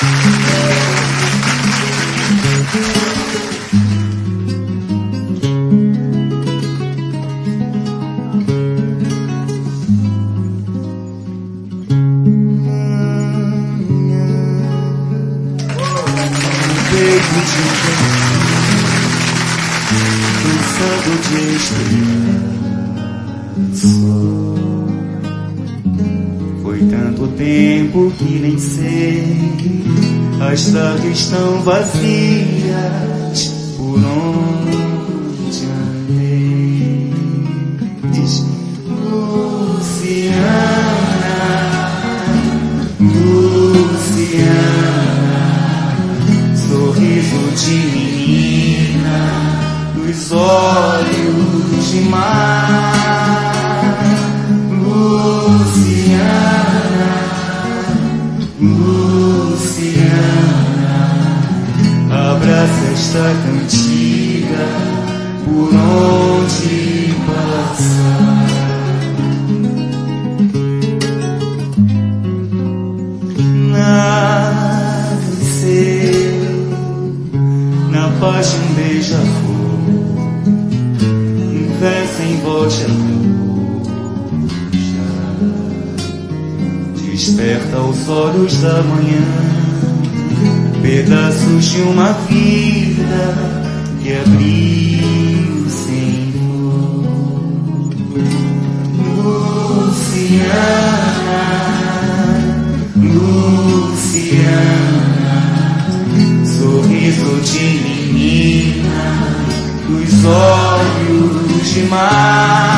Cansado de esperar só. Foi tanto tempo que nem sei. As tardes estão vazias. Por onde andei? Diz Luciana, Luciana, sorriso de menina, dos olhos de mar. Luciana, Luciana, abraça esta cantiga por onde passar. Nasceu na paz de um beija-flor, um verso em voz de angústia, desperta os olhos da manhã, pedaços de uma vida que abriu sem flor. Luciana, Luciana, sorriso de menina, dos olhos de mar.